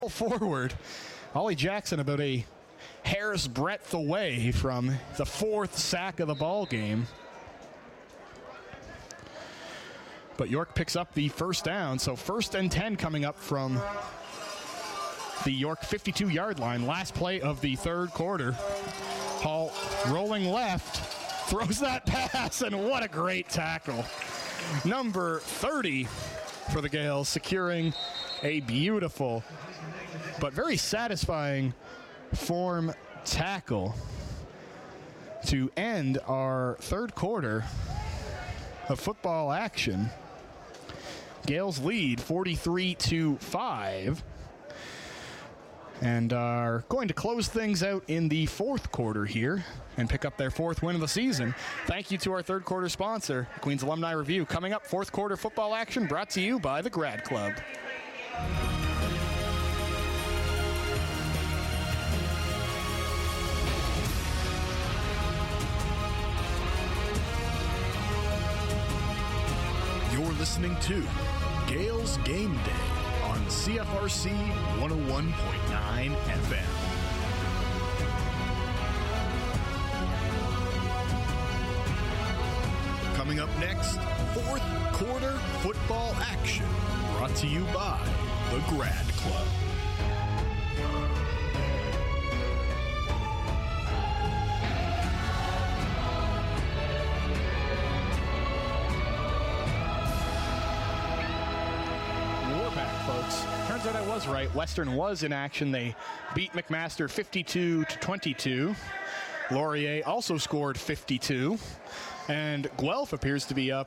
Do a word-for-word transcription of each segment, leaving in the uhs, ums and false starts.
Forward, Ollie Jackson about a hair's breadth away from the fourth sack of the ball game. But York picks up the first down, so first and ten coming up from the York fifty-two-yard line. Last play of the third quarter. Hall rolling left, throws that pass, and what a great tackle. Number thirty for the Gales, securing a beautiful but very satisfying form tackle to end our third quarter of football action. Gales lead forty-three to five and are going to close things out in the fourth quarter here and pick up their fourth win of the season. Thank you to our third quarter sponsor, Queens Alumni Review. Coming up, fourth quarter football action brought to you by the Grad Club. You're listening to Gales Game Day on C F R C one oh one point nine F M. Coming up next, fourth quarter football action, brought to you by the Grad Club. Folks, turns out I was right. Western was in action. They beat McMaster fifty-two to twenty-two. Laurier also scored fifty-two, and Guelph appears to be up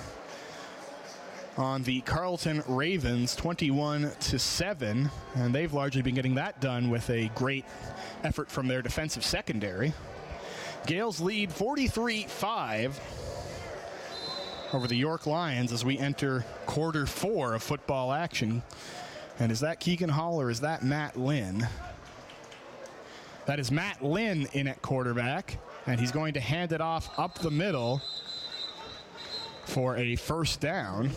on the Carleton Ravens twenty-one to seven, and they've largely been getting that done with a great effort from their defensive secondary. Gales lead forty-three five over the York Lions as we enter quarter four of football action. And is that Keegan Hall or is that Matt Lynn? That is Matt Lynn in at quarterback, and he's going to hand it off up the middle for a first down.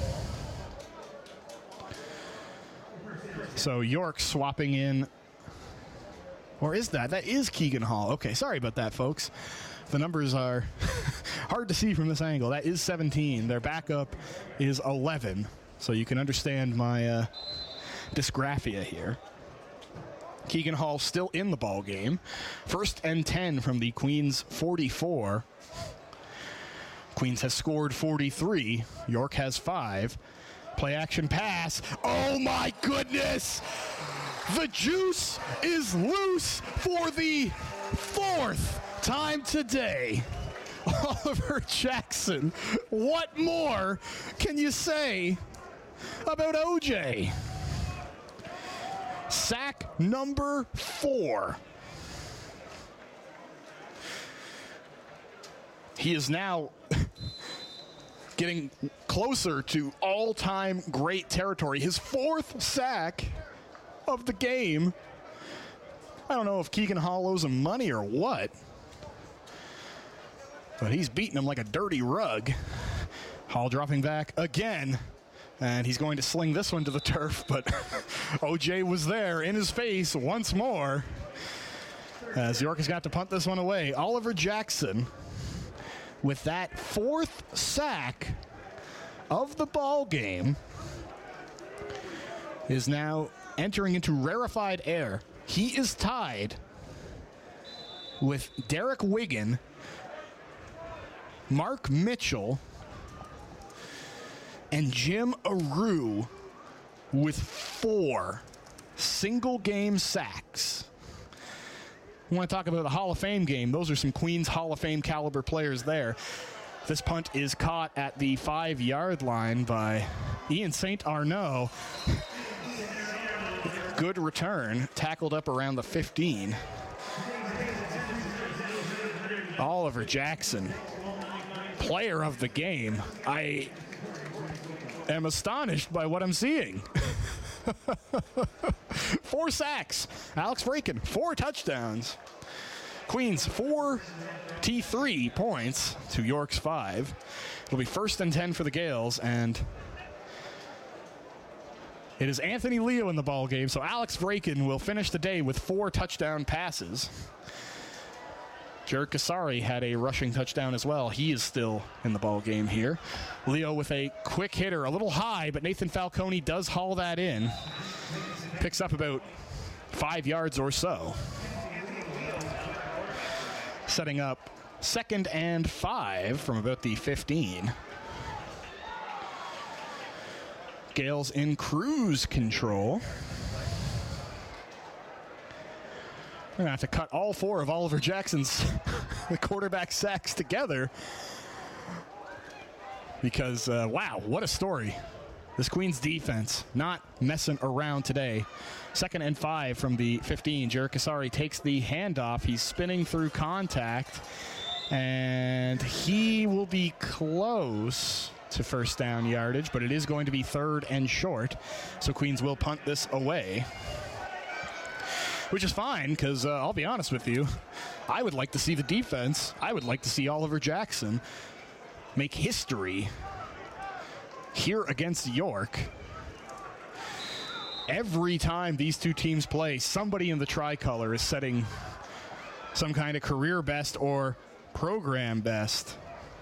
So York swapping in, or is that? That is Keegan Hall. Okay, sorry about that, folks. The numbers are hard to see from this angle. That is seventeen. Their backup is eleven. So you can understand my uh, dysgraphia here. Keegan Hall still in the ball game. First and ten from the Queens forty-four. Queens has scored forty-three. York has five. Play action pass. Oh my goodness! The juice is loose for the fourth time today. Oliver Jackson. What more can you say about O J? Sack number four. He is now getting closer to all-time great territory. His fourth sack of the game. I don't know if Keegan Hall owes him money or what, but he's beating him like a dirty rug. Hall dropping back again, and he's going to sling this one to the turf, but O J was there in his face once more as York has got to punt this one away. Oliver Jackson, with that fourth sack of the ball game, is now entering into rarefied air. He is tied with Derek Wiggin, Mark Mitchell, and Jim Aru with four single-game sacks. We want to talk about the Hall of Fame game. Those are some Queens Hall of Fame caliber players there. This punt is caught at the five-yard line by Ian Saint Arnaud. Good return, tackled up around the fifteen. Oliver Jackson, player of the game. I am astonished by what I'm seeing. Four sacks. Alex Braken, four touchdowns. Queens, forty-three points to York's five. It'll be first and ten for the Gales, and It is Anthony Leo in the ball game, so Alex Vraken will finish the day with four touchdown passes. Jared Kasari had a rushing touchdown as well. He is still in the ball game here. Leo with a quick hitter, a little high, but Nathan Falcone does haul that in. Picks up about five yards or so. Setting up second and five from about the fifteen. Gales in cruise control. We're going to have to cut all four of Oliver Jackson's quarterback sacks together because, uh, wow, what a story. This Queens defense not messing around today. Second and five from the fifteen. Jared Kasari takes the handoff. He's spinning through contact, and he will be close to first down yardage, but it is going to be third and short, so Queens will punt this away. Which is fine, because uh, I'll be honest with you, I would like to see the defense, I would like to see Oliver Jackson make history here against York. Every time these two teams play, somebody in the tricolor is setting some kind of career best or program best.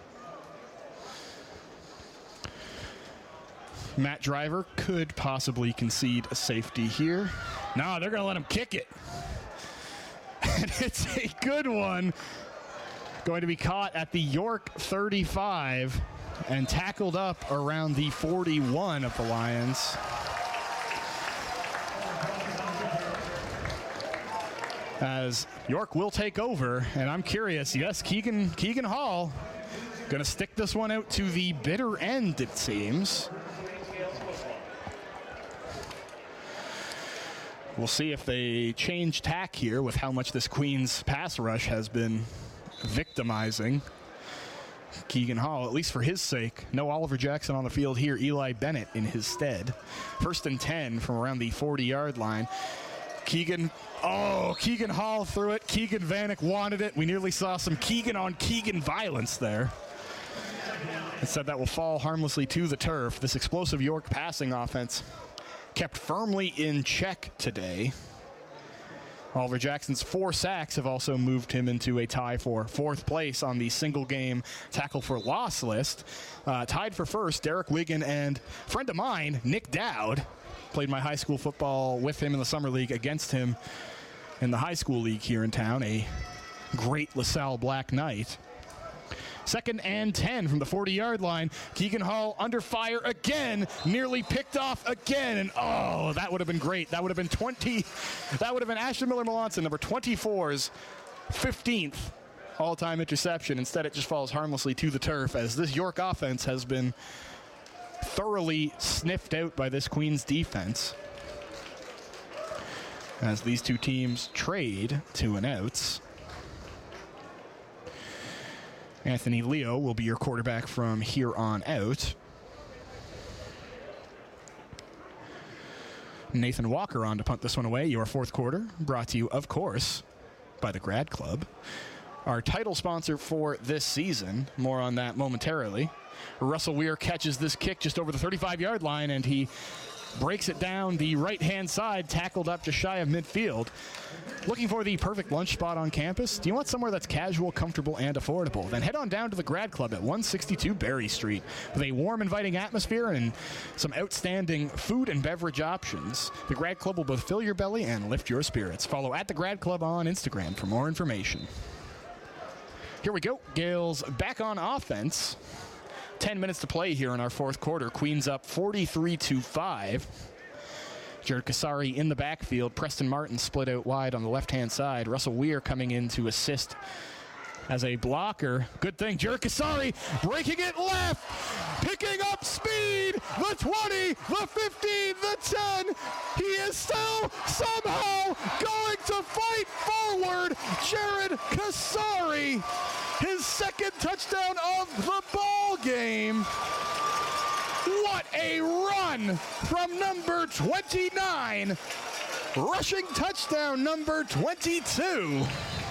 Matt Driver could possibly concede a safety here. No, they're going to let him kick it. And it's a good one. Going to be caught at the York thirty-five and tackled up around the forty-one of the Lions. As York will take over, and I'm curious, yes, Keegan, Keegan Hall going to stick this one out to the bitter end, it seems. We'll see if they change tack here with how much this Queens pass rush has been victimizing Keegan Hall, at least for his sake. No Oliver Jackson on the field here. Eli Bennett in his stead. First and ten from around the forty-yard line. Keegan, oh, Keegan Hall threw it. Keegan Vanek wanted it. We nearly saw some Keegan on Keegan violence there. Instead, that will fall harmlessly to the turf. This explosive York passing offense kept firmly in check today. Oliver Jackson's four sacks have also moved him into a tie for fourth place on the single-game tackle for loss list. Uh, tied for first, Derek Wiggin and friend of mine, Nick Dowd. Played my high school football with him in the summer league, against him in the high school league here in town, a great LaSalle Black Knight. Second and ten from the forty-yard line. Keegan Hall under fire again, nearly picked off again, and oh, that would have been great. That would have been twenty. That would have been Ashton Miller-Melanson, number twenty-four's fifteenth all-time interception. Instead, it just falls harmlessly to the turf, as this York offense has been thoroughly sniffed out by this Queens defense. As these two teams trade two and outs. Anthony Leo will be your quarterback from here on out. Nathan Walker on to punt this one away. Your fourth quarter brought to you, of course, by the Grad Club, our title sponsor for this season. More on that momentarily. Russell Weir catches this kick just over the thirty-five-yard line, and he breaks it down the right-hand side, tackled up just shy of midfield. Looking for the perfect lunch spot on campus? Do you want somewhere that's casual, comfortable, and affordable? Then head on down to the Grad Club at one sixty-two Berry Street. With a warm, inviting atmosphere and some outstanding food and beverage options, the Grad Club will both fill your belly and lift your spirits. Follow at the Grad Club on Instagram for more information. Here we go. Gales back on offense. Ten minutes to play here in our fourth quarter. Queens up forty-three to five. Jared Kasari in the backfield. Preston Martin split out wide on the left-hand side. Russell Weir coming in to assist as a blocker. Good thing. Jared Kasari breaking it left. Picking up speed. The twenty, the fifteen, the ten. He is still somehow going to fight forward. Jared Kasari. His second touchdown of the ball game. What a run from number twenty-nine. Rushing touchdown number twenty-two.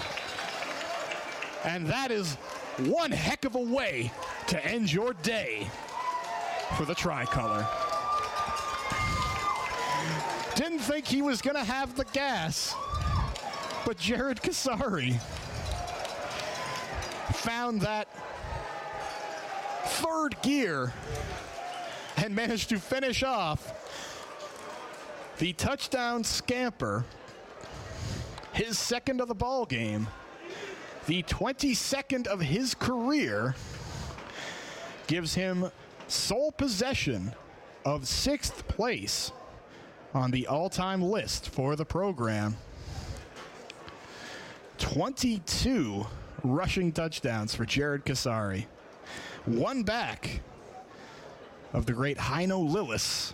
And that is one heck of a way to end your day for the Tricolor. Didn't think he was going to have the gas, but Jared Kasari found that third gear and managed to finish off the touchdown scamper, his second of the ball game, the twenty-second of his career, gives him sole possession of sixth place on the all-time list for the program. twenty-two rushing touchdowns for Jared Kasari. One back of the great Heino Lillis.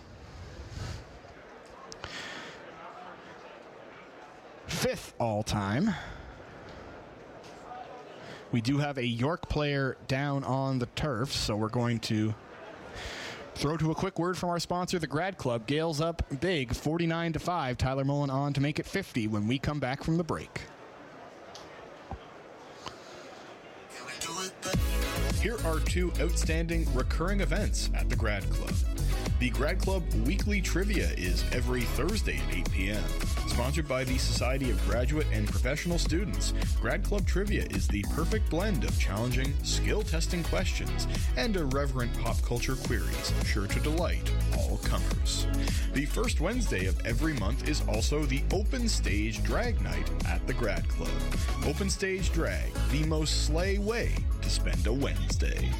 Fifth all-time. We do have a York player down on the turf, so we're going to throw to a quick word from our sponsor, the Grad Club. Gales up big, forty-nine to five. Tyler Mullen on to make it fifty when we come back from the break. Here are two outstanding recurring events at the Grad Club. The Grad Club Weekly Trivia is every Thursday at eight p.m. Sponsored by the Society of Graduate and Professional Students, Grad Club Trivia is the perfect blend of challenging, skill-testing questions and irreverent pop culture queries, sure to delight all comers. The first Wednesday of every month is also the Open Stage Drag Night at the Grad Club. Open Stage Drag, the most slay way to spend a Wednesday.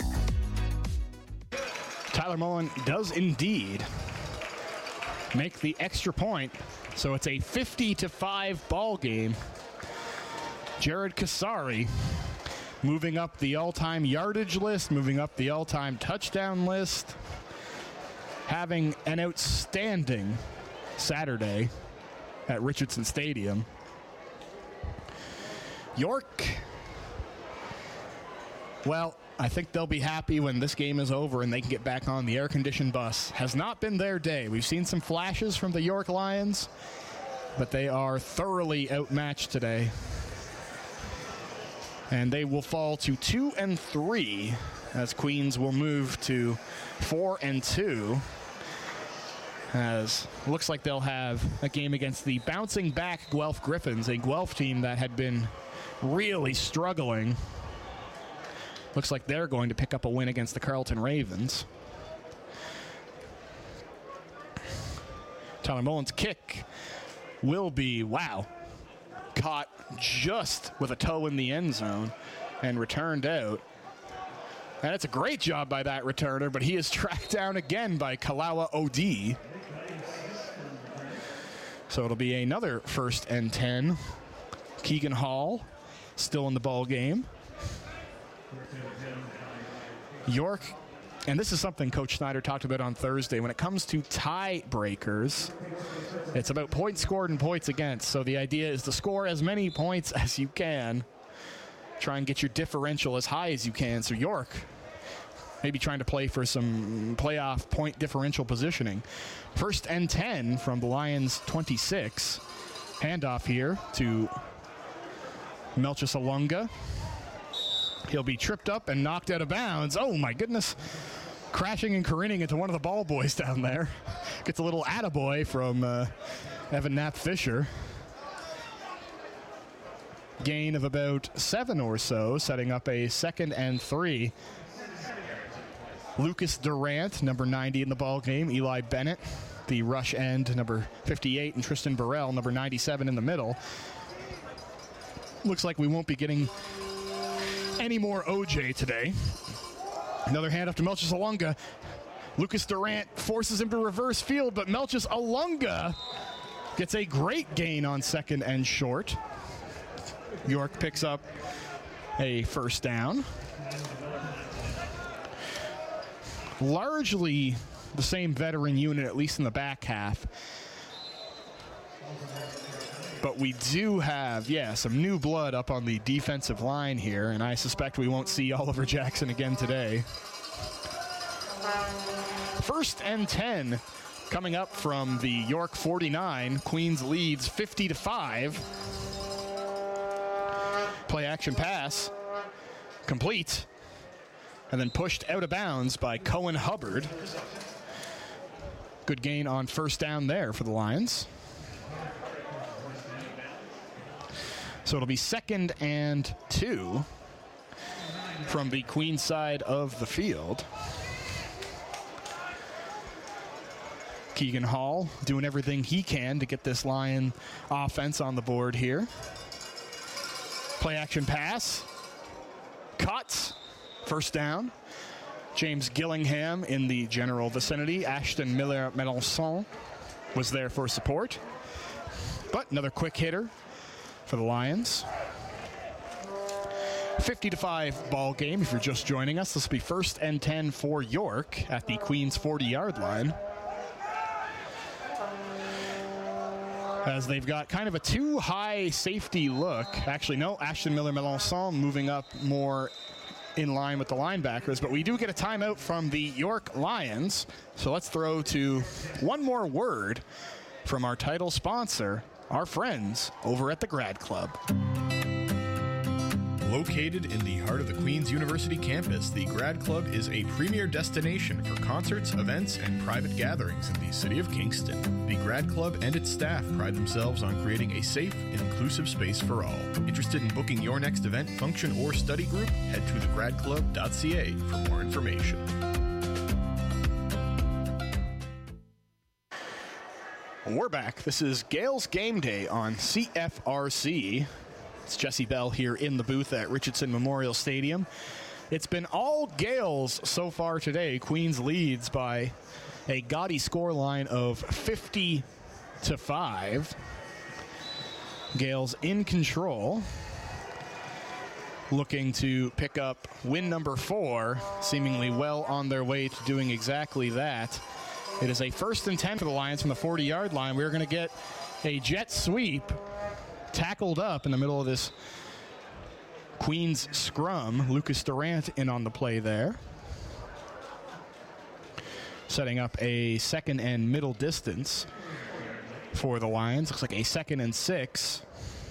Tyler Mullen does indeed make the extra point, so it's a fifty to five ball game. Jared Kasari moving up the all-time yardage list, moving up the all-time touchdown list, having an outstanding Saturday at Richardson Stadium. York, well, I think they'll be happy when this game is over and they can get back on the air-conditioned bus. Has not been their day. We've seen some flashes from the York Lions, but they are thoroughly outmatched today. And they will fall to two and three as Queens will move to four and two. As looks like they'll have a game against the bouncing back Guelph Griffins, a Guelph team that had been really struggling. Looks like they're going to pick up a win against the Carleton Ravens. Tyler Mullen's kick will be, wow, caught just with a toe in the end zone and returned out. And it's a great job by that returner, but he is tracked down again by Kalawa Odi. So it'll be another first and ten. Keegan Hall still in the ball game. York, and this is something Coach Snyder talked about on Thursday, when it comes to tiebreakers, it's about points scored and points against. So the idea is to score as many points as you can. Try and get your differential as high as you can. So York maybe trying to play for some playoff point differential positioning. First and ten from the Lions twenty-six. Handoff here to Melchus Alunga. He'll be tripped up and knocked out of bounds. Oh, my goodness. Crashing and careening into one of the ball boys down there. Gets a little attaboy from uh, Evan Knapp Fisher. Gain of about seven or so, setting up a second and three. Lucas Durant, number ninety in the ball game. Eli Bennett, the rush end, number fifty-eight. And Tristan Burrell, number ninety-seven in the middle. Looks like we won't be getting any more O J today. Another hand up to Melchus Alunga. Lucas Durant forces him to reverse field, but Melchus Alunga gets a great gain on second and short. York picks up a first down. Largely the same veteran unit, at least in the back half. But we do have, yeah, some new blood up on the defensive line here, and I suspect we won't see Oliver Jackson again today. First and ten coming up from the York forty-nine. Queens leads fifty to five. Play action pass. Complete. And then pushed out of bounds by Cohen Hubbard. Good gain on first down there for the Lions. So it'll be second and two from the Queens side of the field. Keegan Hall doing everything he can to get this Lion offense on the board here. Play action pass. Cuts. First down. James Gillingham in the general vicinity. Ashton Miller Melançon was there for support. But another quick hitter for the Lions. fifty to five ball game if you're just joining us. This will be first and ten for York at the Queens forty-yard line. As they've got kind of a too high safety look. Actually, no, Ashton Miller Melançon moving up more in line with the linebackers, but we do get a timeout from the York Lions. So let's throw to one more word from our title sponsor, our friends over at the Grad Club. Located in the heart of the Queen's University campus, the Grad Club is a premier destination for concerts, events, and private gatherings in the city of Kingston. The Grad Club and its staff pride themselves on creating a safe and inclusive space for all. Interested in booking your next event, function, or study group? Head to the grad club dot c a for more information. We're back. This is Gales Game Day on C F R C. It's Jesse Bell here in the booth at Richardson Memorial Stadium. It's been all Gales so far today. Queens leads by a gaudy scoreline of fifty to five. Gales in control, looking to pick up win number four, seemingly well on their way to doing exactly that. It is a first and ten for the Lions from the forty-yard line. We're going to get a jet sweep tackled up in the middle of this Queens scrum. Lucas Durant in on the play there. Setting up a second and middle distance for the Lions. Looks like a second and six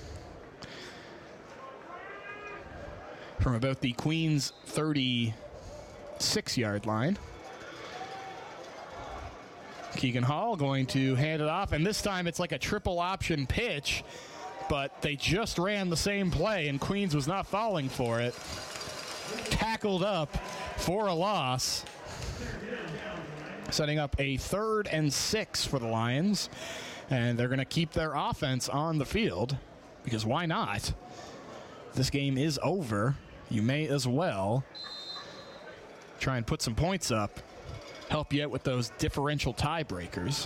from about the Queens thirty-six-yard line. Keegan Hall going to hand it off, and this time it's like a triple option pitch, but they just ran the same play, and Queens was not falling for it. Tackled up for a loss. Setting up a third and six for the Lions, and they're going to keep their offense on the field, because why not? This game is over. You may as well try and put some points up, help you out with those differential tiebreakers.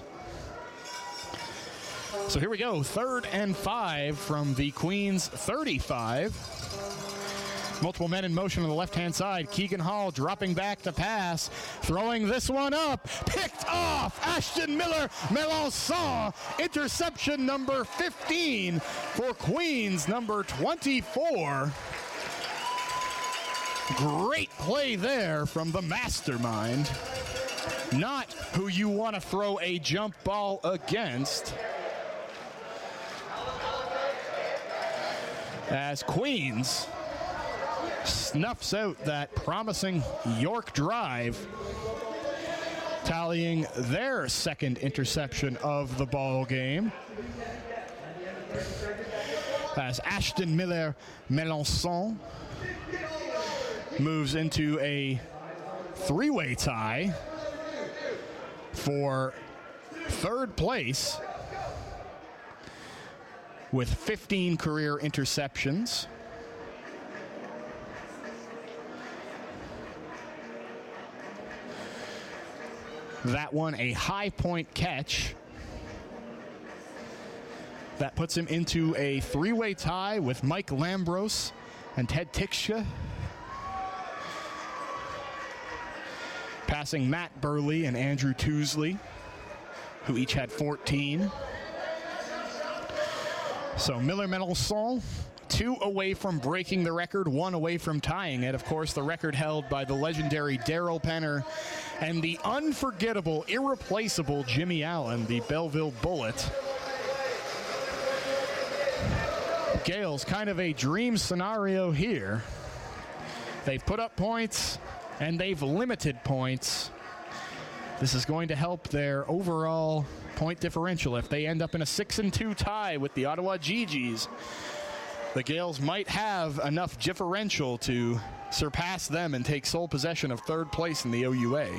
So here we go, third and five from the Queens thirty-five. Multiple men in motion on the left-hand side. Keegan Hall dropping back to pass, throwing this one up, picked off. Ashton Miller Melançon, interception number fifteen for Queens number twenty-four. Great play there from the mastermind. Not who you want to throw a jump ball against. As Queens snuffs out that promising York drive, tallying their second interception of the ball game. As Ashton Miller Melançon moves into a three-way tie for third place with fifteen career interceptions. That one a high point catch. That puts him into a three-way tie with Mike Lambros and Ted Tixia. Passing Matt Burley and Andrew Tousley, who each had fourteen. So Miller Melançon, two away from breaking the record, one away from tying it. Of course, the record held by the legendary Daryl Penner and the unforgettable, irreplaceable Jimmy Allen, the Belleville Bullet. Gales, kind of a dream scenario here. They've put up points, and they've limited points. This is going to help their overall point differential. If they end up in a six and two tie with the Ottawa G Gs, the Gales might have enough differential to surpass them and take sole possession of third place in the O U A.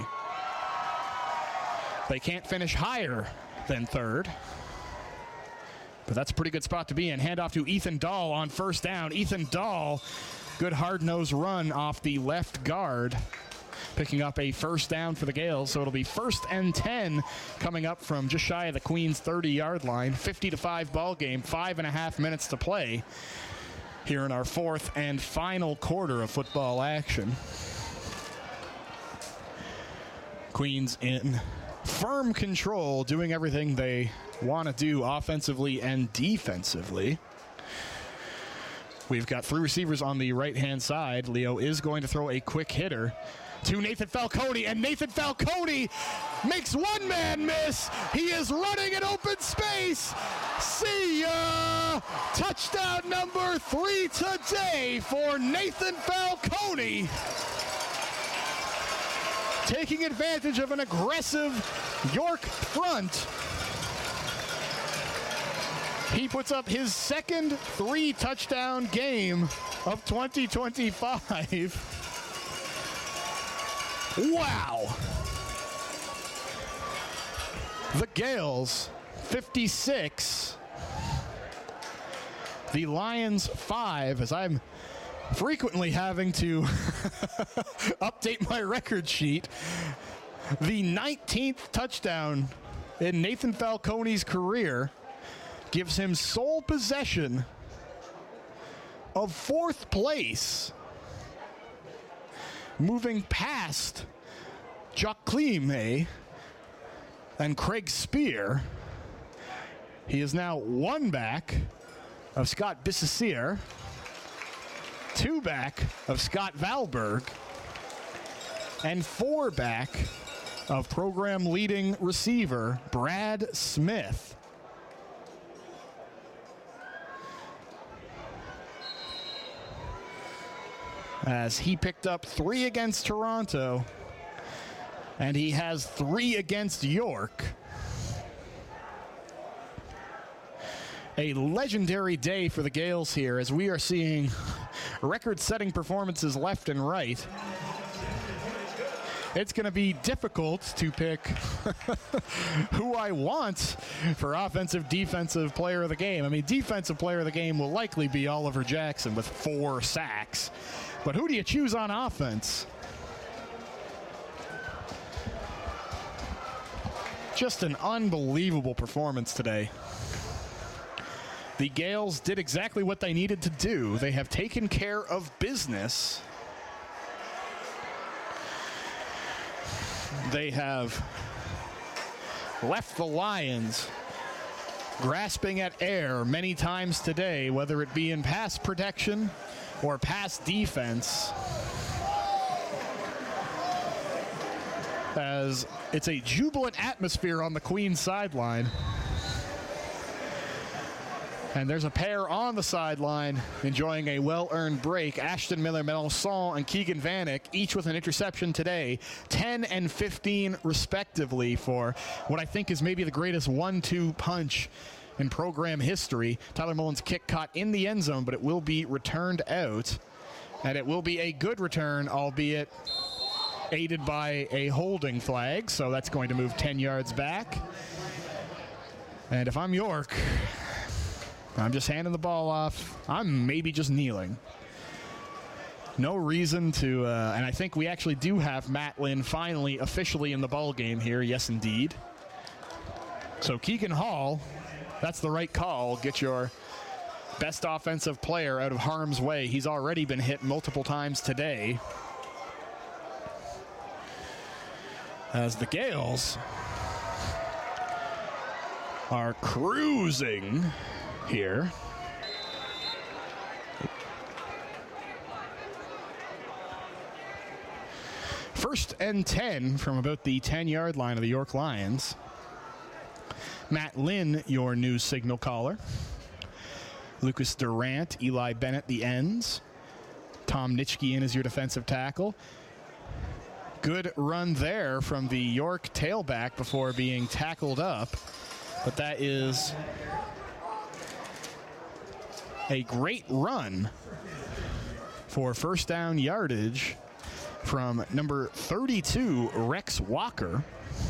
They can't finish higher than third, but that's a pretty good spot to be in. Handoff to Ethan Dahl on first down. Ethan Dahl, good hard-nosed run off the left guard, picking up a first down for the Gales. So it'll be first and ten coming up from just shy of the Queens thirty-yard line. fifty to five ball game, five and a half minutes to play here in our fourth and final quarter of football action. Queens in firm control, doing everything they want to do offensively and defensively. We've got three receivers on the right-hand side. Leo is going to throw a quick hitter to Nathan Falcone, and Nathan Falcone makes one man miss. He is running in open space. See ya! Touchdown number three today for Nathan Falcone, taking advantage of an aggressive York front. He puts up his second three-touchdown game of twenty twenty-five. Wow. The Gales, fifty-six. The Lions, five, as I'm frequently having to update my record sheet. The nineteenth touchdown in Nathan Falcone's career gives him sole possession of fourth place, moving past Jacqueline and Craig Spear. He is now one back of Scott Bissessere, two back of Scott Valberg, and four back of program leading receiver Brad Smith. As he picked up three against Toronto, and he has three against York. A legendary day for the Gales here, as we are seeing record-setting performances left and right. It's going to be difficult to pick who I want for offensive, defensive player of the game. I mean, defensive player of the game will likely be Oliver Jackson with four sacks. But who do you choose on offense? Just an unbelievable performance today. The Gales did exactly what they needed to do. They have taken care of business. They have left the Lions grasping at air many times today, whether it be in pass protection or pass defense, as it's a jubilant atmosphere on the Queens sideline. And there's a pair on the sideline enjoying a well-earned break. Ashton Miller-Melanson and Keegan Vanek, each with an interception today, ten and fifteen respectively, for what I think is maybe the greatest one two punch in program history. Tyler Mullins' kick caught in the end zone, but it will be returned out. And it will be a good return, albeit aided by a holding flag. So that's going to move ten yards back. And if I'm York, I'm just handing the ball off. I'm maybe just kneeling. No reason to, uh, and I think we actually do have Matt Lynn finally officially in the ball game here. Yes, indeed. So Keegan Hall, that's the right call. Get your best offensive player out of harm's way. He's already been hit multiple times today. As the Gales are cruising here. First and ten from about the ten-yard line of the York Lions. Matt Lynn, your new signal caller. Lucas Durant, Eli Bennett, the ends. Tom Nitschke in as your defensive tackle. Good run there from the York tailback before being tackled up. But that is a great run for first down yardage from number thirty-two, Rex Walker.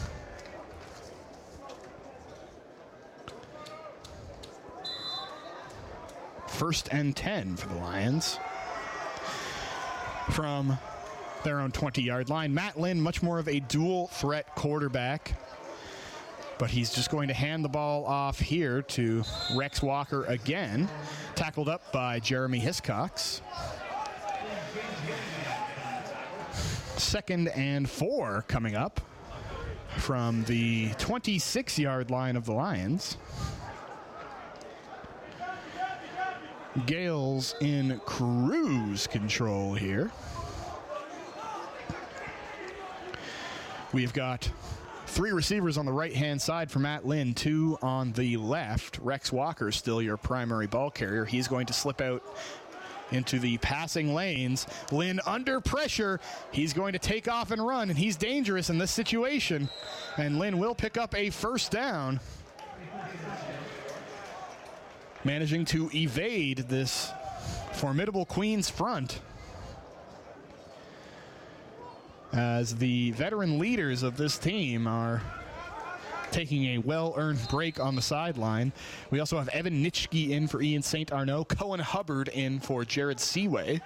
First and ten for the Lions from their own twenty-yard line. Matt Lynn, much more of a dual threat quarterback, but he's just going to hand the ball off here to Rex Walker again, tackled up by Jeremy Hiscox. Second and four coming up from the twenty-six-yard line of the Lions. Gales in cruise control here. We've got three receivers on the right-hand side for Matt Lynn, two on the left. Rex Walker still your primary ball carrier. He's going to slip out into the passing lanes. Lynn under pressure. He's going to take off and run, and he's dangerous in this situation. And Lynn will pick up a first down, managing to evade this formidable Queens front, as the veteran leaders of this team are taking a well-earned break on the sideline. We also have Evan Nitschke in for Ian Saint Arnaud, Cohen Hubbard in for Jared Seaway.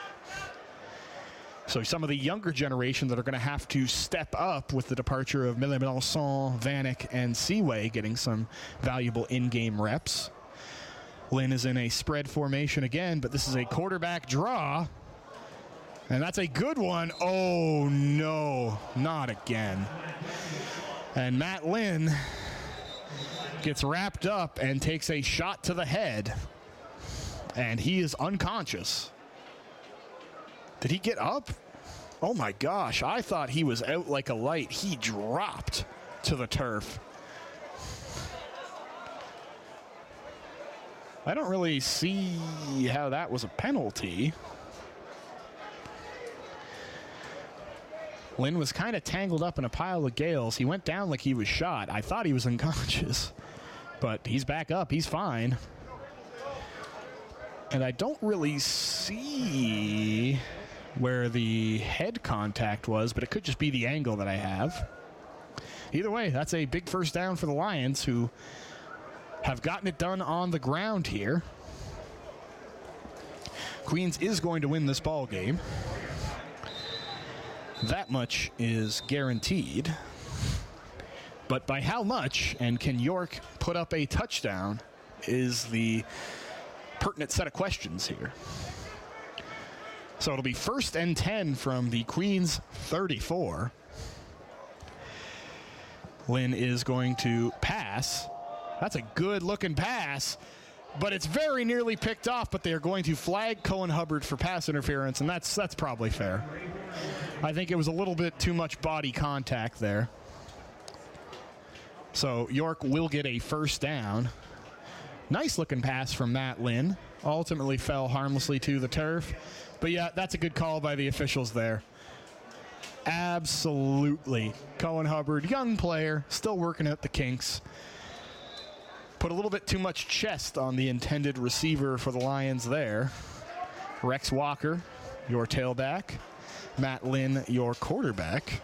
So some of the younger generation that are going to have to step up with the departure of Melanson, Vanek, and Seaway getting some valuable in-game reps. Lynn is in a spread formation again, but this is a quarterback draw. And that's a good one. Oh, no, not again. And Matt Lynn gets wrapped up and takes a shot to the head. And he is unconscious. Did he get up? Oh, my gosh. I thought he was out like a light. He dropped to the turf. I don't really see how that was a penalty. Lynn was kind of tangled up in a pile of Gales. He went down like he was shot. I thought he was unconscious, but he's back up. He's fine. And I don't really see where the head contact was, but it could just be the angle that I have. Either way, that's a big first down for the Lions, who have gotten it done on the ground here. Queens is going to win this ball game. That much is guaranteed. But by how much, and can York put up a touchdown, is the pertinent set of questions here. So it'll be first and ten from the Queens thirty-four. Lynn is going to pass. That's a good-looking pass, but it's very nearly picked off, but they are going to flag Cohen Hubbard for pass interference, and that's that's probably fair. I think it was a little bit too much body contact there. So York will get a first down. Nice-looking pass from Matt Lynn. Ultimately fell harmlessly to the turf. But, yeah, that's a good call by the officials there. Absolutely. Cohen Hubbard, young player, still working out the kinks. Put a little bit too much chest on the intended receiver for the Lions there. Rex Walker, your tailback. Matt Lynn, your quarterback.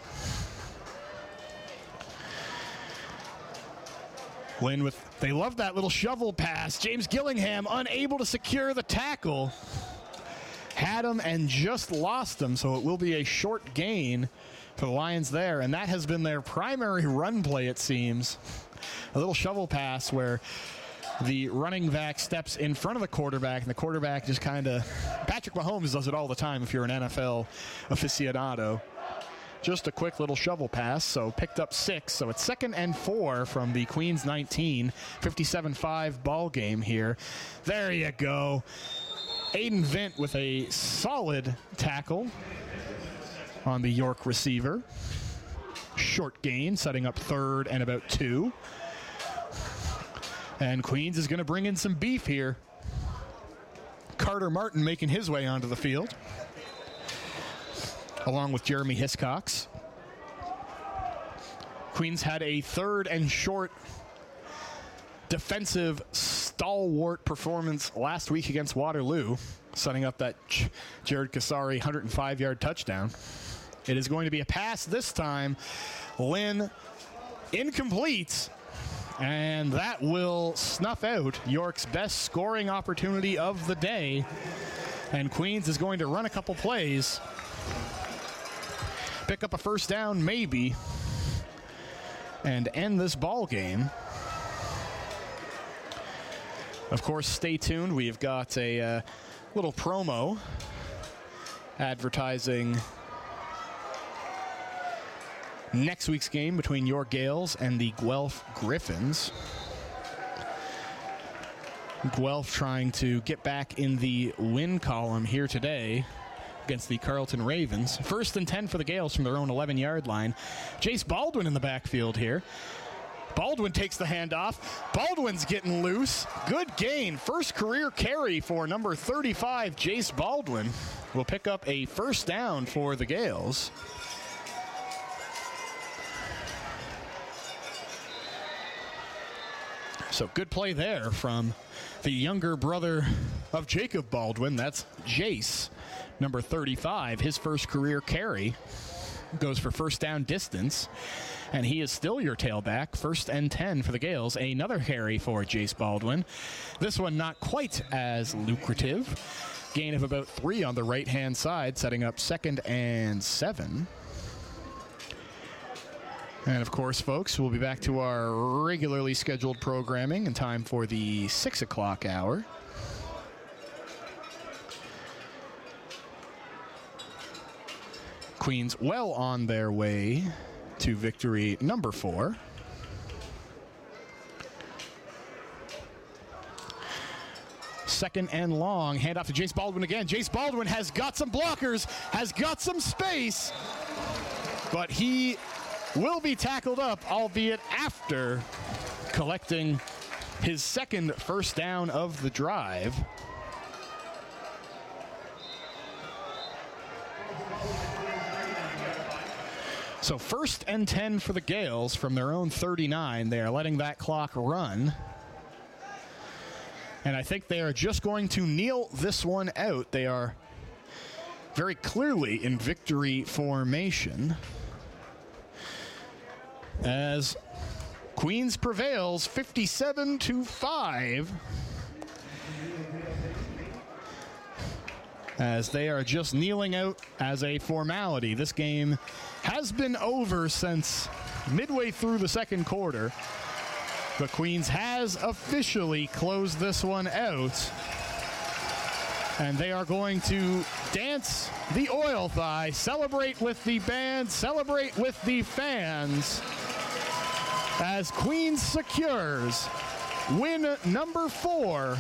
Lynn with, they love that little shovel pass. James Gillingham unable to secure the tackle. Had him and just lost him, so it will be a short gain for the Lions there, and that has been their primary run play, it seems. A little shovel pass where the running back steps in front of the quarterback, and the quarterback just kind of... Patrick Mahomes does it all the time if you're an N F L aficionado. Just a quick little shovel pass, so picked up six. So it's second and four from the Queens nineteen, fifty-seven five ball game here. There you go. Aiden Vint with a solid tackle on the York receiver. Short gain, setting up third and about two. And Queens is going to bring in some beef here. Carter Martin making his way onto the field, along with Jeremy Hiscox. Queens had a third and short defensive stalwart performance last week against Waterloo, setting up that J- Jared Kasari one hundred five yard touchdown. It is going to be a pass this time. Lynn incomplete, and that will snuff out York's best scoring opportunity of the day. And Queens is going to run a couple plays, pick up a first down maybe, and end this ball game. Of course, stay tuned. We've got a uh, little promo advertising next week's game between York Gales and the Guelph Griffins. Guelph trying to get back in the win column here today against the Carleton Ravens. First and ten for the Gales from their own eleven yard line. Jace Baldwin in the backfield here. Baldwin takes the handoff. Baldwin's getting loose. Good gain. First career carry for number thirty-five, Jace Baldwin. Will pick up a first down for the Gales. So good play there from the younger brother of Jacob Baldwin. That's Jace, number thirty-five. His first career carry goes for first down distance, and he is still your tailback. First and ten for the Gales. Another carry for Jace Baldwin. This one not quite as lucrative. Gain of about three on the right-hand side, setting up second and seven. And, of course, folks, we'll be back to our regularly scheduled programming in time for the six o'clock hour. Queens well on their way to victory number four. Second and long. Hand off to Jace Baldwin again. Jace Baldwin has got some blockers, has got some space, but he will be tackled up, albeit after collecting his second first down of the drive. So first and ten for the Gales from their own thirty-nine. They are letting that clock run. And I think they are just going to kneel this one out. They are very clearly in victory formation, as Queens prevails fifty-seven to five, as they are just kneeling out as a formality. This game has been over since midway through the second quarter, but Queens has officially closed this one out, and they are going to dance the oil thigh, celebrate with the band, celebrate with the fans, as Queens secures win number four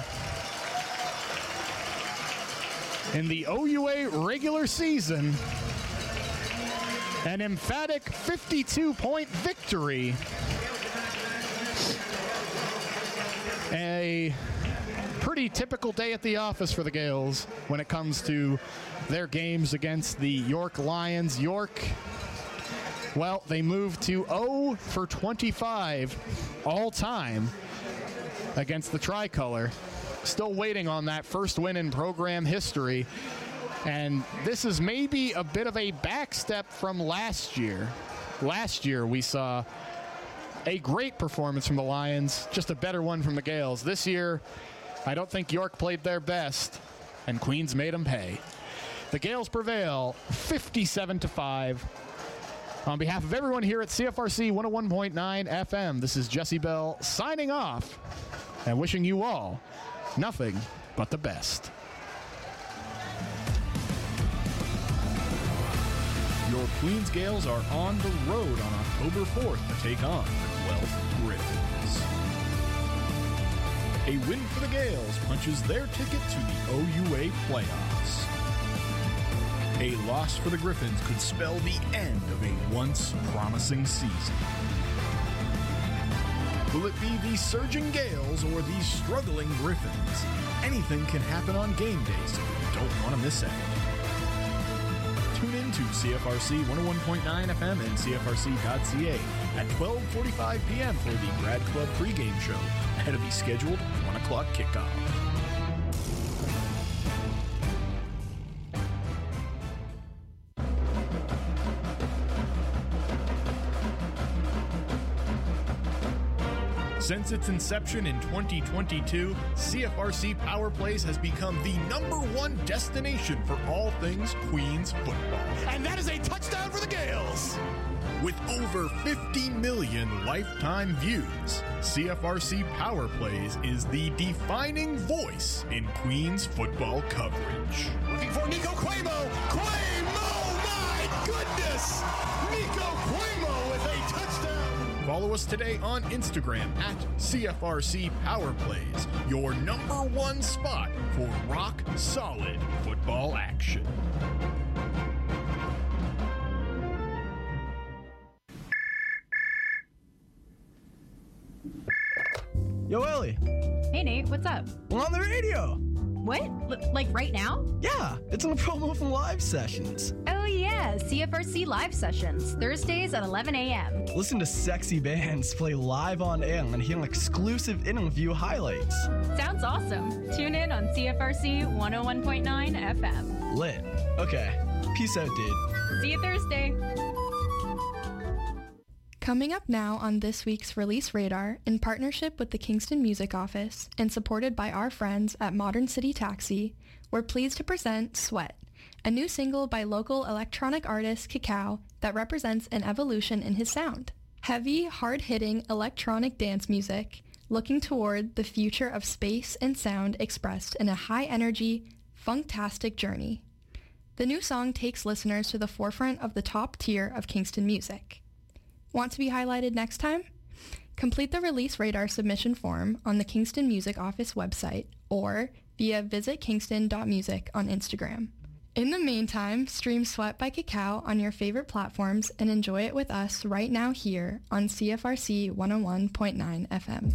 in the O U A regular season. An emphatic fifty-two point victory. A pretty typical day at the office for the Gales when it comes to their games against the York Lions. York, well, they moved to oh for twenty-five all time against the Tricolor. Still waiting on that first win in program history. And this is maybe a bit of a backstep from last year. Last year we saw a great performance from the Lions, just a better one from the Gales. This year, I don't think York played their best, and Queens made them pay. The Gales prevail fifty-seven to five. On behalf of everyone here at C F R C one oh one point nine F M, this is Jesse Bell signing off and wishing you all nothing but the best. Your Queens Gales are on the road on October fourth to take on the Guelph Griffins. A win for the Gales punches their ticket to the O U A playoffs. A loss for the Griffins could spell the end of a once promising season. Will it be the surging Gales or the struggling Griffins? Anything can happen on game day, so you don't want to miss out. Tune in to C F R C one oh one point nine F M and C F R C dot C A at twelve forty-five p.m. for the Grad Club pregame show ahead of the scheduled one o'clock kickoff. Since its inception in twenty twenty-two, C F R C Power Plays has become the number one destination for all things Queens football. And that is a touchdown for the Gales! With over fifty million lifetime views, C F R C Power Plays is the defining voice in Queens football coverage. Looking for Nico Cuomo. Cuomo, my goodness! Nico Cuomo with a touchdown! Follow us today on Instagram at C F R C Power Plays, your number one spot for rock solid football action. Yo, Ellie. Hey, Nate, what's up? We're on the radio. What? L- like right now? Yeah, it's in a promo from Live Sessions. Oh, yeah, C F R C Live Sessions, Thursdays at eleven a.m. Listen to sexy bands play live on air and hear exclusive interview highlights. Sounds awesome. Tune in on C F R C one oh one point nine F M. Lit. Okay. Peace out, dude. See you Thursday. Coming up now on this week's Release Radar, in partnership with the Kingston Music Office and supported by our friends at Modern City Taxi, we're pleased to present Sweat, a new single by local electronic artist Cacao that represents an evolution in his sound. Heavy, hard-hitting electronic dance music, looking toward the future of space and sound expressed in a high-energy, funktastic journey. The new song takes listeners to the forefront of the top tier of Kingston music. Want to be highlighted next time? Complete the Release Radar submission form on the Kingston Music Office website or via visit kingston dot music on Instagram. In the meantime, stream Sweat by Cacao on your favorite platforms and enjoy it with us right now here on C F R C one oh one point nine F M.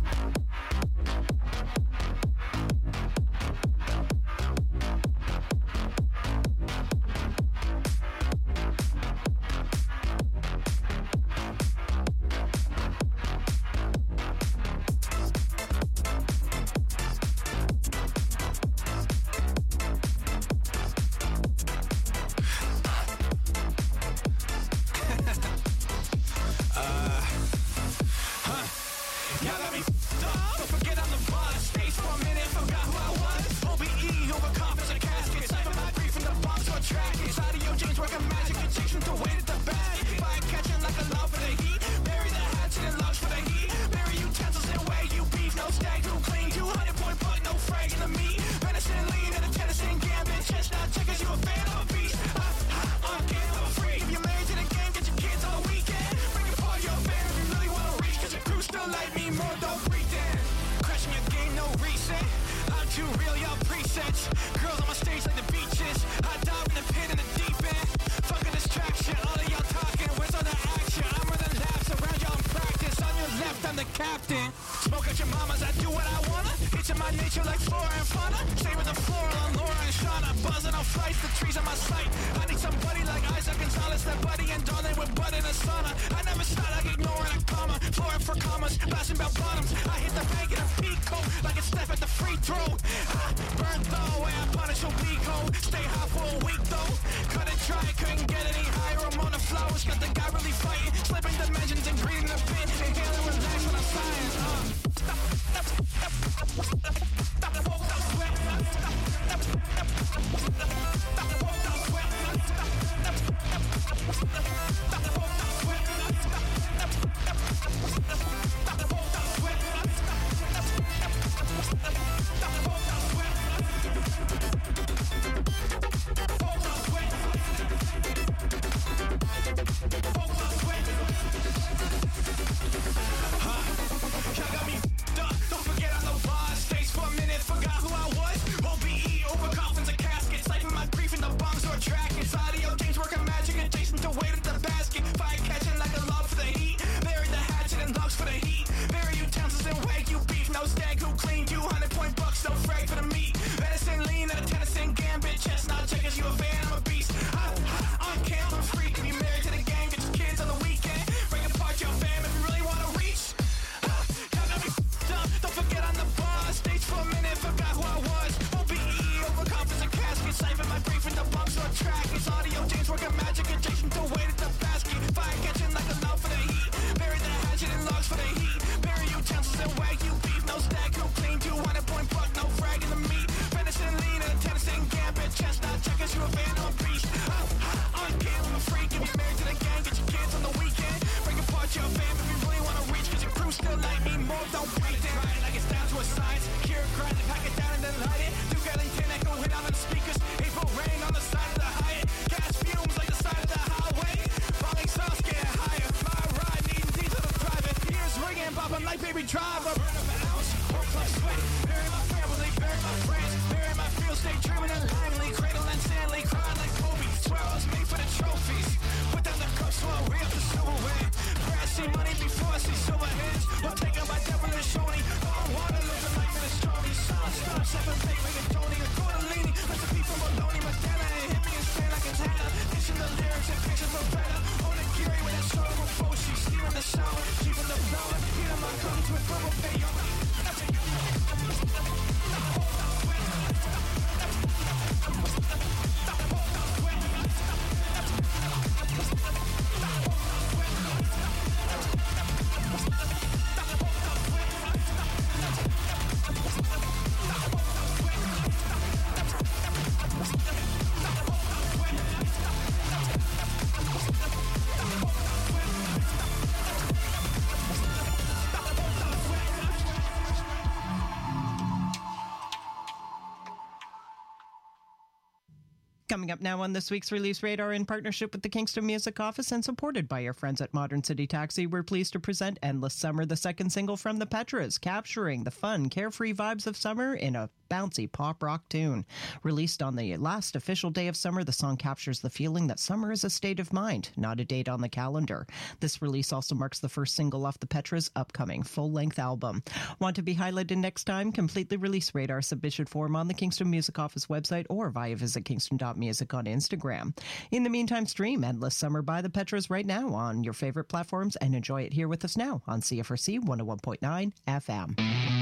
Coming up now on this week's Release Radar, in partnership with the Kingston Music Office and supported by our friends at Modern City Taxi, we're pleased to present Endless Summer, the second single from the Petras, capturing the fun, carefree vibes of summer in a bouncy pop rock tune. Released on the last official day of summer, the song captures the feeling that summer is a state of mind, not a date on the calendar. This release also marks the first single off the Petras' upcoming full-length album. Want to be highlighted next time? Complete the Release Radar submission form on the Kingston Music Office website or via visit kingston dot music on Instagram. In the meantime, stream Endless Summer by the Petras right now on your favorite platforms and enjoy it here with us now on C F R C one oh one point nine F M.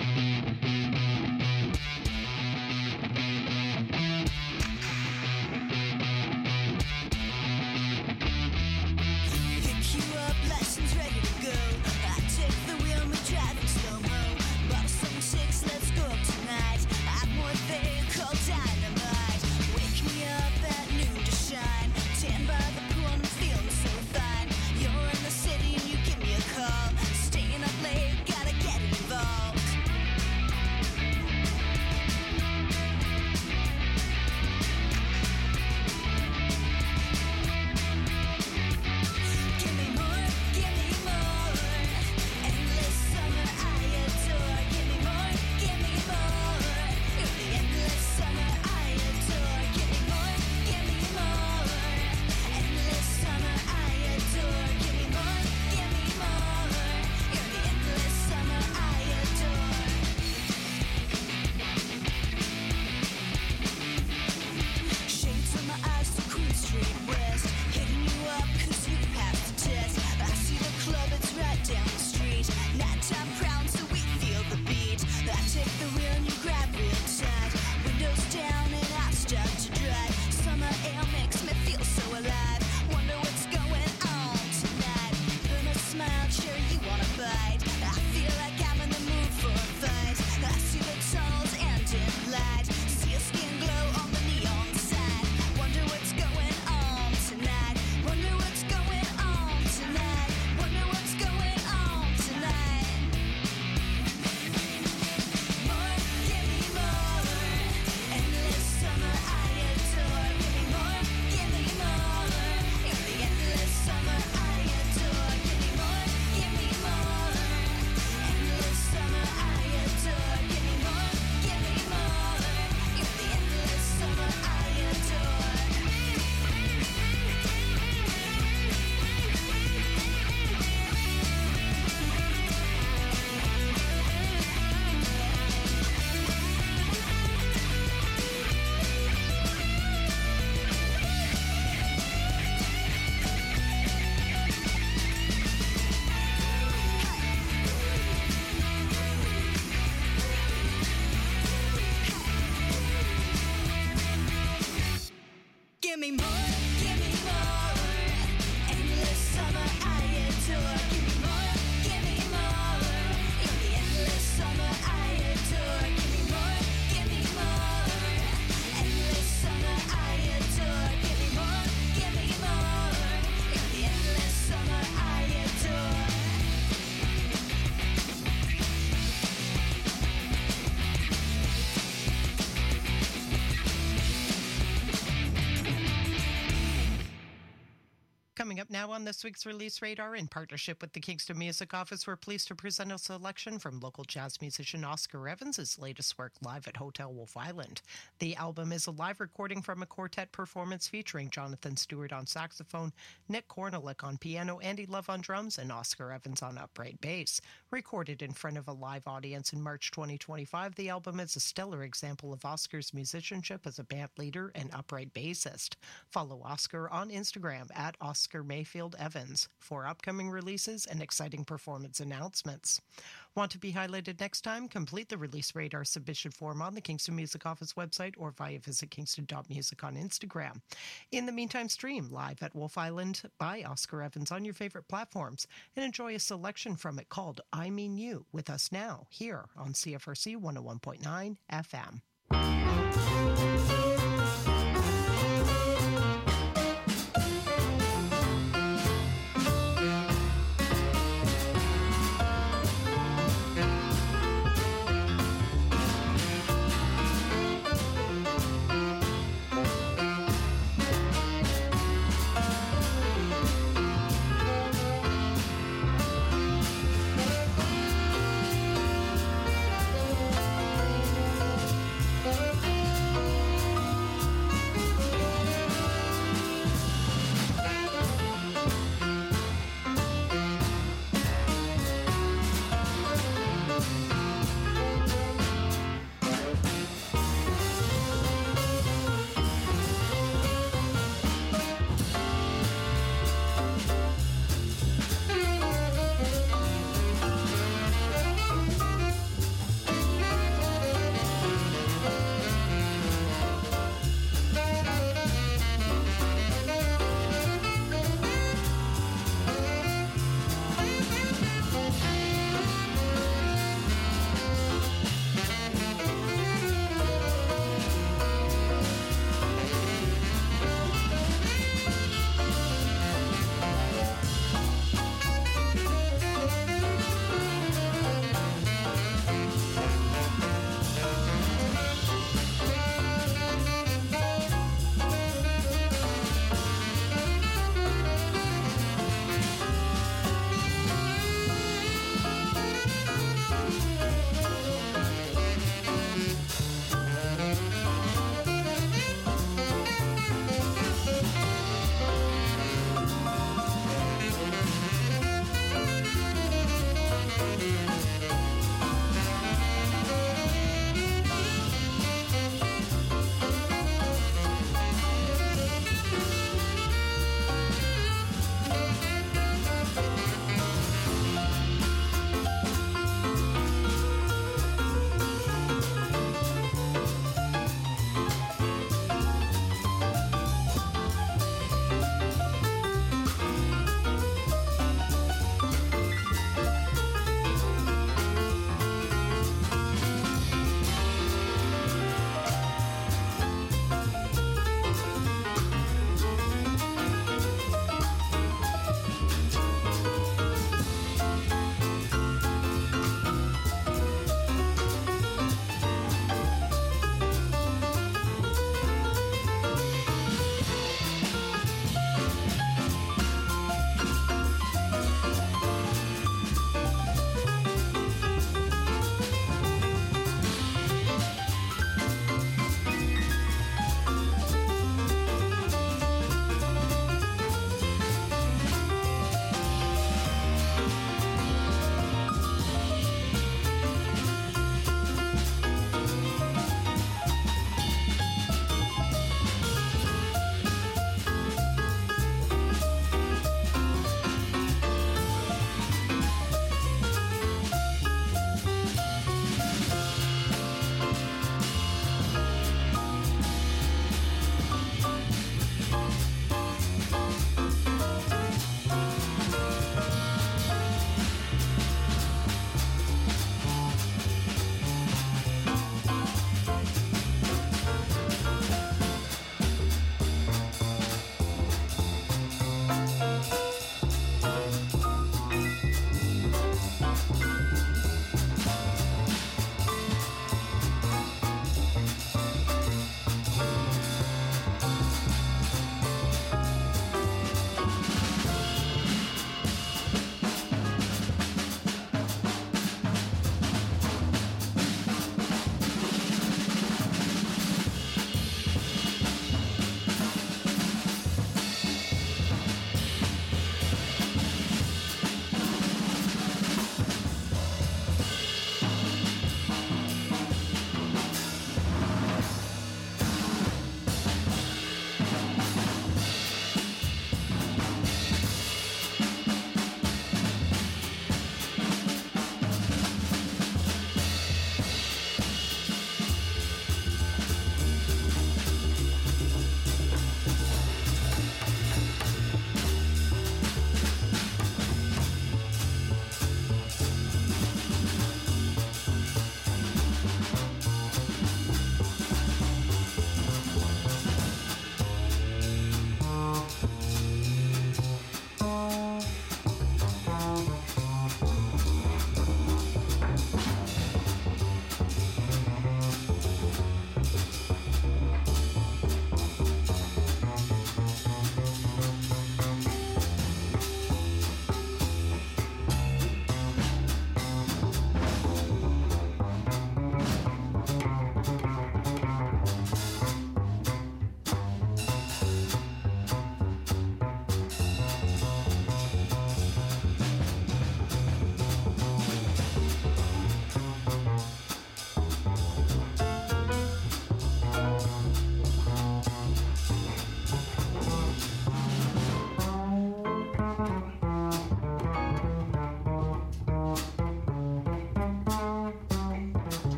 Coming up now on this week's Release Radar, in partnership with the Kingston Music Office, we're pleased to present a selection from local jazz musician Oscar Evans' latest work, live at Hotel Wolf Island. The album is a live recording from a quartet performance featuring Jonathan Stewart on saxophone, Nick Korneluk on piano, Andy Love on drums, and Oscar Evans on upright bass. Recorded in front of a live audience in March twenty twenty-five, the album is a stellar example of Oscar's musicianship as a band leader and upright bassist. Follow Oscar on Instagram at Oscar Mayfield Evans for upcoming releases and exciting performance announcements. Want to be highlighted next time? Complete the Release Radar submission form on the Kingston Music Office website or via visit kingston dot music on Instagram. In the meantime, stream live at Wolf Island by Oscar Evans on your favorite platforms and enjoy a selection from it called I Mean You with us now here on C F R C one oh one point nine F M.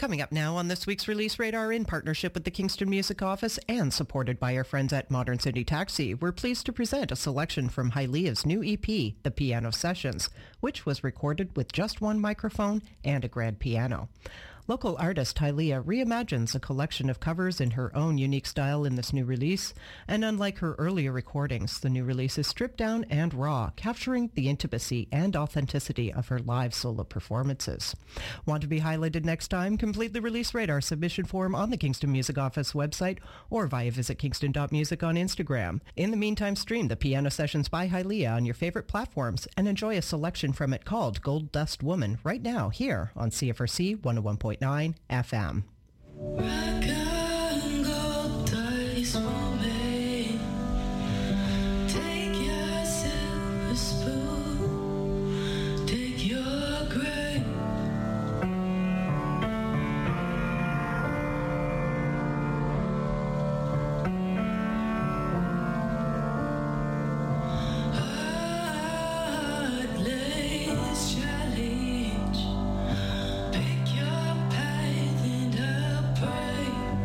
Coming up now on this week's Release Radar, in partnership with the Kingston Music Office and supported by our friends at Modern City Taxi, we're pleased to present a selection from Hyliea's new E P, The Piano Sessions, which was recorded with just one microphone and a grand piano. Local artist Hylia reimagines a collection of covers in her own unique style in this new release, and unlike her earlier recordings, the new release is stripped down and raw, capturing the intimacy and authenticity of her live solo performances. Want to be highlighted next time? Complete the Release Radar submission form on the Kingston Music Office website or via visit kingston dot music on Instagram. In the meantime, stream the Piano Sessions by Hylia on your favorite platforms and enjoy a selection from it called Gold Dust Woman right now here on C F R C one oh one point nine F M. Pick your path and I pray.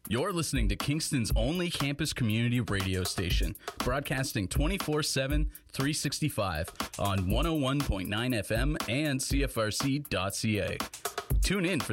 You're listening to Kingston's only campus community radio station, broadcasting twenty-four seven, three sixty-five on one oh one point nine F M and C F R C dot C A. Tune in for